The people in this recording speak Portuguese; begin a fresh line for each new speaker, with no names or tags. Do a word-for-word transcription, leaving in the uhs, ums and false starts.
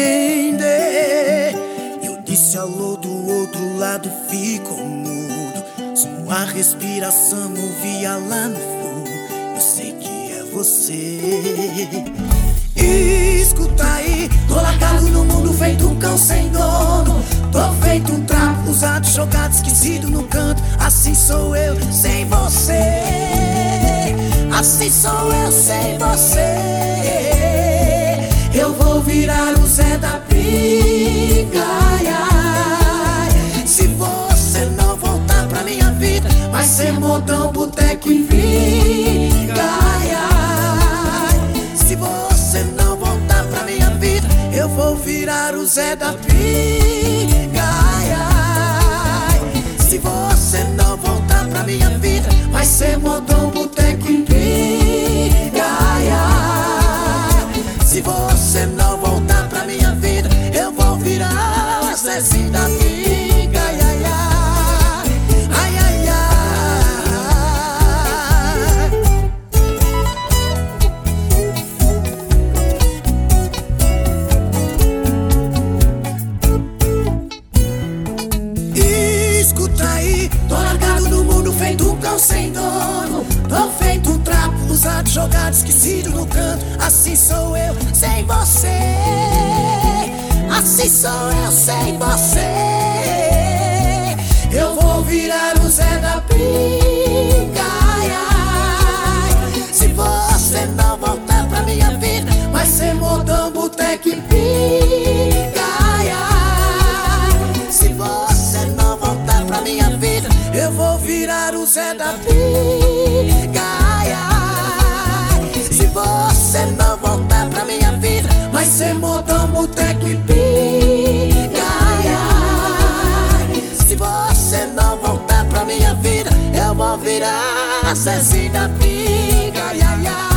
atender. Eu disse alô, do outro lado ficou mudo. Sua respiração ouvia lá no fundo. Eu sei que é você. Escuta aí, tô largado no mundo feito um cão sem dono. Tô feito um trapo usado, jogado, esquecido no canto. Assim sou eu sem você. Assim sou eu sem você. Eu vou virar o Zé da Pinga. Ai, ai. Se você não voltar pra minha vida, vai ser modão, boteco e pinga. Ai, ai. Se você não voltar pra minha vida, eu vou virar o Zé da Pinga. Ai, ai. Se você não voltar pra minha vida, vai ser modão, boteco e pinga. Ai, ai. Se você não voltar pra minha vida, eu vou virar o Zezinho da Pinga. Ai, ai, ai. Ai, ai, ai. Escuta aí, tô largado no mundo feito um cão sem dono. Tô feito um trapo usado, jogado, esquecido no canto. Assim sou eu sem você. Assim sou eu sem você. Eu vou virar o Zé da Pinga. Ai, ai. Se você não voltar pra minha vida, vai ser modão, boteco e pinga. Ai, ai. Se você não voltar pra minha vida, eu vou virar o Zé da Pinga. Ai, ai. Se você não voltar pra minha vida, vai ser modão, boteco e pinga. Ai, ai. Se você não voltar pra minha vida, eu vou virar Zezinho da Pinga. Ai, ai, ai.